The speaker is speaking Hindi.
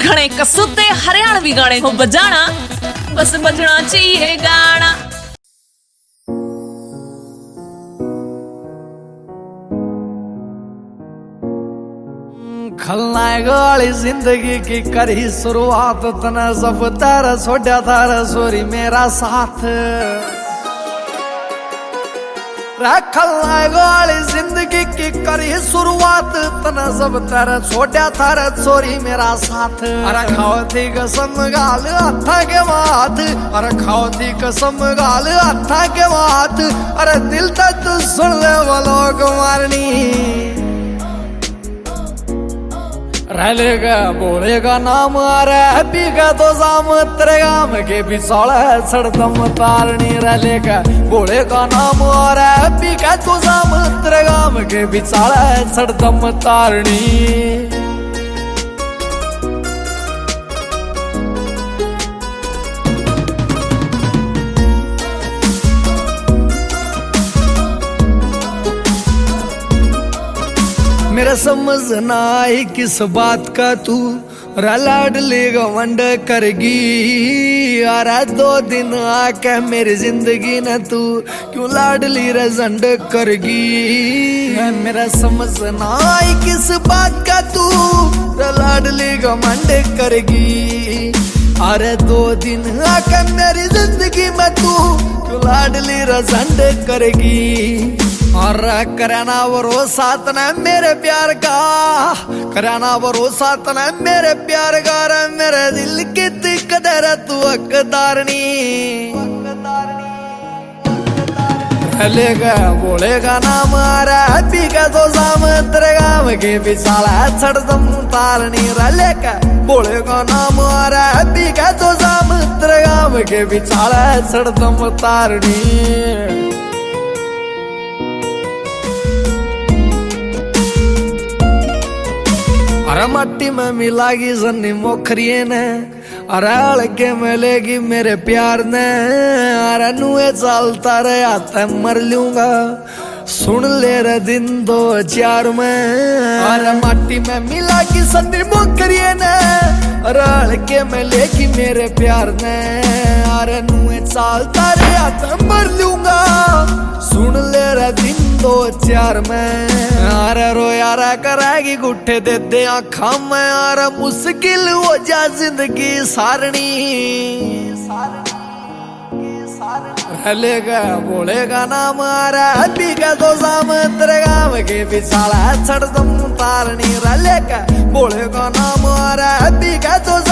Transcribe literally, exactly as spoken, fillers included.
घने कसूते हरियाणवी गाने को बजाना, बस बजना चाहिए गाना। खलनायक वाली जिंदगी की करी शुरुआत, तना सब तारा छोड़ा तारा सोरी मेरा साथ। खलनायक वाली जिंदगी की करी शुरुआत, तना सब तारा छोड़ा तारा सोरी मेरा साथ। अरे खाओ थी कसम गाल हथा के बात, अरे खाओ थी कसम गाल हथा के बात। अरे दिल तक तू सुन ले बोलो कुमारनी, रहेगा बोलेगा नाम आ रहा है पीका तो जाम तेरे गाम के बिछौड़ा सड़दम तारनी। रहेगा बोलेगा नाम आ रहा है पीका तो जाम तेरे गाम के बिछौड़ा सड़दम तारनी। मेरा समझ ना आई किस बात का तू लाडली घमंड करगी। अरे दो दिन आके मेरी जिंदगी न तू क्यों लाडली रजंड करगी। मेरा समझ ना आई किस बात का तू लाडली घमंड करगी। अरे दो दिन आके मेरी जिंदगी में तू क्यों लाडली रजंड करगी। और कराना भरोसा तना मेरे प्यार का, कराना भरोसा तना मेरे प्यार का। मेरे दिल की कदर तू हकदारनी। रहेगा बोलेगा नाम आ रहा है पीका तो जाम तेरे गाम के बिछाला छड़दम तारनी। रहेगा बोलेगा नाम आ रहा है पीका तो जाम तेरे गाम के बिछाला छड़दम तारनी। अरे मट्टी में मिलागी जन्नी मोखरिए ने, अरे हल्के मिलेगी मेरे प्यार ने। अरे नुए चलता रे आता मर लूंगा, सुन ले रे दिन दो चार में। अरे मट्टी में मिलागी जन्नी मोखरिए ने, अरे हल्के मिलेगी मेरे प्यार ने। अरे नुए चलता रे आता मर लूंगा, सुन ले रे दिन दो चार में। अरे रोया रा करेगी गुट्ठे दे दे आँखा में। अरे मुश्किल हो जा जिंदगी सारनी। रहेगा बोलेगा नाम आ रहा है पीका तो जाम तेरे गाम के बिछाला छड़दम तारनी। रहेगा बोलेगा नाम आ रहा है पीका तो